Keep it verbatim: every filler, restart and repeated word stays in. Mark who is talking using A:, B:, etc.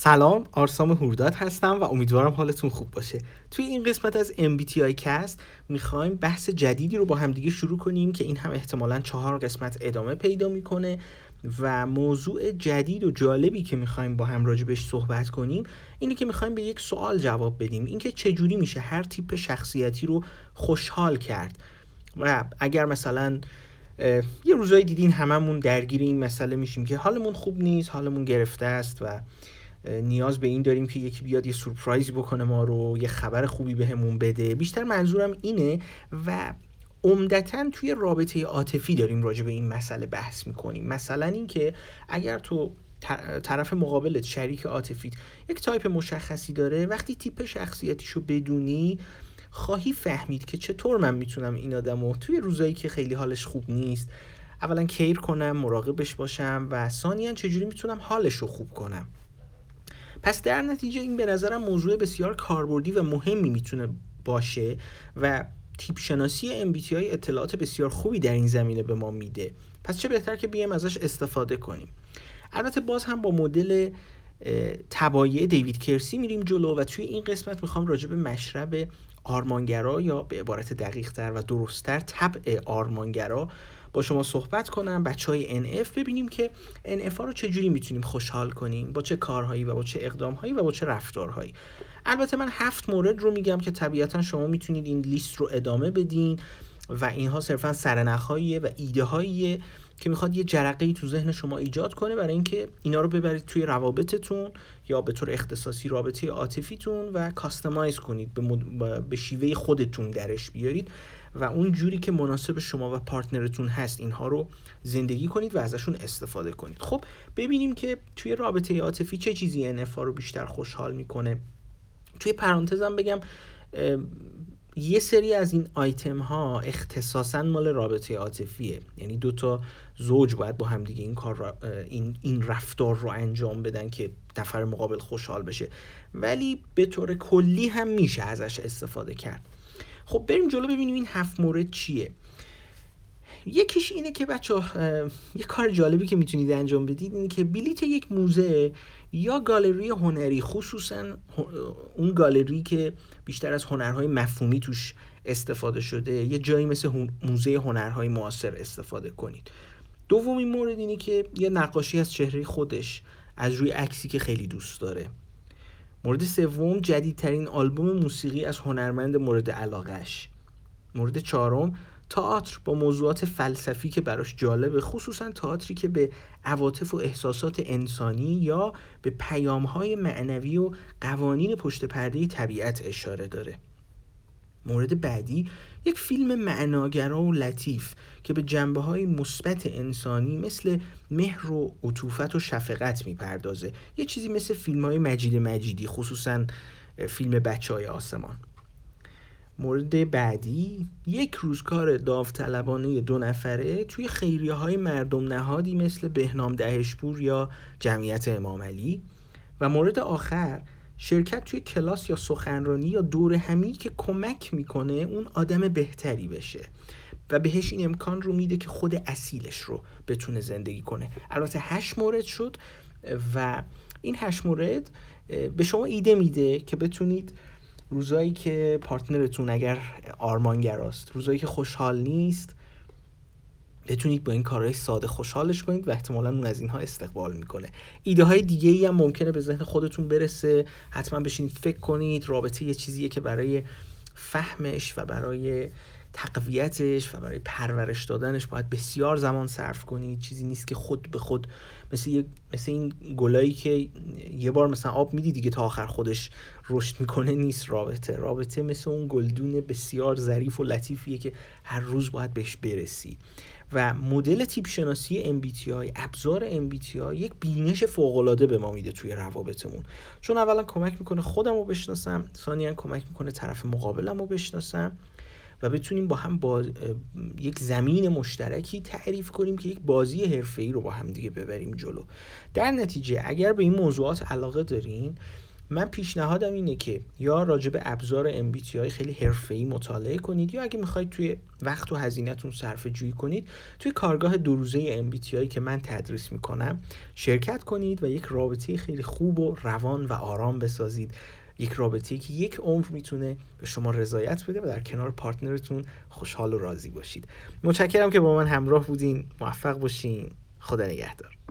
A: سلام، آرسام هورداد هستم و امیدوارم حالتون خوب باشه. توی این قسمت از ام بی تی آی کست میخوایم بحث جدیدی رو با همدیگه شروع کنیم که این هم احتمالاً چهار قسمت ادامه پیدا میکنه و موضوع جدید و جالبی که میخوایم با هم راجبش صحبت کنیم اینه که میخوایم به یک سوال جواب بدیم، اینکه چجوری میشه هر تیپ شخصیتی رو خوشحال کرد. و اگر مثلا یه روزایی دیدین هممون درگیر این مسئله میشیم که حالمون خوب نیست، حالمون گرفته است و نیاز به این داریم که یکی بیاد یه سورپرایز بکنه ما رو، یه خبر خوبی بهمون بده. بیشتر منظورم اینه و عمدتاً توی رابطه عاطفی داریم راجع به این مسئله بحث میکنیم. مثلا این که اگر تو طرف مقابلت، شریک عاطفیت، یک تایپ مشخصی داره، وقتی تیپ شخصیتیشو بدونی خواهی فهمید که چطور من میتونم این آدمو توی روزایی که خیلی حالش خوب نیست اولا کیر کنم، مراقبش باشم و ثانیاً چجوری میتونم حالش رو خوب کنم. پس در نتیجه این به نظرم موضوع بسیار کاربردی و مهمی میتونه باشه و تیپ شناسی ام بی تی آی اطلاعات بسیار خوبی در این زمینه به ما میده. پس چه بهتر که بیایم ازش استفاده کنیم. البته باز هم با مدل تبایع دیوید کرسی میریم جلو و توی این قسمت میخوام راجع به مشرب آرمانگرا یا به عبارت دقیق تر و درست‌تر طبع آرمانگرا با شما صحبت کنم. بچه های ان اف ببینیم که ان اف ها رو چجوری میتونیم خوشحال کنیم، با چه کارهایی و با چه اقدامهایی و با چه رفتارهایی. البته من هفت مورد رو میگم که طبیعتا شما میتونید این لیست رو ادامه بدین و اینها صرفا سرنخ‌هاییه و ایده‌هاییه که میخواد یه جرقه‌ای تو ذهن شما ایجاد کنه برای اینکه اینا رو ببرید توی روابطتون یا به طور اختصاصی رابطه عاطفیتون و کاستماایز کنید، به, مد... به شیوه خودتون درش بیارید و اون جوری که مناسب شما و پارتنرتون هست اینها رو زندگی کنید و ازشون استفاده کنید. خب ببینیم که توی رابطه عاطفی چه چیزی ان اف رو بیشتر خوشحال میکنه. توی پرانتزم بگم یه سری از این آیتم ها اختصاصاً مال رابطه عاطفیه، یعنی دو تا زوج باید با هم دیگه این کار را این این رفتار رو انجام بدن که نفر مقابل خوشحال بشه، ولی به طور کلی هم میشه ازش استفاده کرد. خب بریم جلو ببینیم این هفت مورد چیه. یکیش اینه که بچه‌ها یه کار جالبی که میتونید انجام بدید اینه که بلیت یک موزه یا گالری هنری، خصوصا اون گالری که بیشتر از هنرهای مفهومی توش استفاده شده، یه جایی مثل موزه هنرهای معاصر استفاده کنید. دومین مورد اینه که یه نقاشی از چهره خودش از روی عکسی که خیلی دوست داره. مورد سوم جدیدترین آلبوم موسیقی از هنرمند مورد علاقهش. مورد چهارم تئاتر با موضوعات فلسفی که براش جالبه، خصوصا تئاتری که به عواطف و احساسات انسانی یا به پیام‌های معنوی و قوانین پشت پرده طبیعت اشاره داره. مورد بعدی یک فیلم معناگرا و لطیف که به جنبه‌های مثبت انسانی مثل مهر و عطوفت و شفقت میپردازه، یه چیزی مثل فیلم‌های مجید مجیدی، خصوصا فیلم بچه‌های آسمان. مورد بعدی یک روزگار داوطلبانه دو نفره توی خیریه‌های مردم نهادی مثل بهنام دهشپور یا جمعیت امام علی. و مورد آخر شرکت توی کلاس یا سخنرانی یا دوره همی که کمک میکنه اون آدم بهتری بشه و بهش این امکان رو میده که خود اصیلش رو بتونه زندگی کنه. البته هشت مورد شد و این هشت مورد به شما ایده میده که بتونید روزایی که پارتنرتون اگر آرمانگراست، روزایی که خوشحال نیست، بتونید با این کارهای ساده خوشحالش کنید و احتمالاً اون از اینها استقبال میکنه. ایده های دیگه ای هم ممکنه به ذهن خودتون برسه، حتما بشینید فکر کنید. رابطه یه چیزیه که برای فهمش و برای تقویتش و برای پرورش دادنش باید بسیار زمان صرف کنید. چیزی نیست که خود به خود مثل یه مثل این گلایی که یه بار مثلا آب میدی دیگه تا آخر خودش رشد میکنه نیست. رابطه رابطه مثل اون گلدون بسیار ظریف و لطیفیه که هر روز باید بهش برسی. و مدل تیپ شناسی ام بی تی آی، ابزار ام بی تی آی، یک بینش فوق‌العاده به ما میده توی روابطمون، چون اولا کمک میکنه خودم رو بشناسم، ثانیاً کمک میکنه طرف مقابلم رو بشناسم و بتونیم با هم با یک زمین مشترکی تعریف کنیم که یک بازی حرفه‌ای رو با هم دیگه ببریم جلو. در نتیجه اگر به این موضوعات علاقه دارین، من پیشنهادم اینه که یا راجع به ابزار ام بی تی آی خیلی حرفه‌ای مطالعه کنید، یا اگه میخواید توی وقت و هزینه‌تون صرفه جویی کنید، توی کارگاه دو روزه ام بی تی آی که من تدریس میکنم شرکت کنید و یک رابطه خیلی خوب و روان و آرام بسازید. یک رابطه‌ای که یک عمر میتونه به شما رضایت بده و در کنار پارتنرتون خوشحال و راضی باشید. متشکرم که با من همراه بودین. موفق باشین. خدا نگهدار.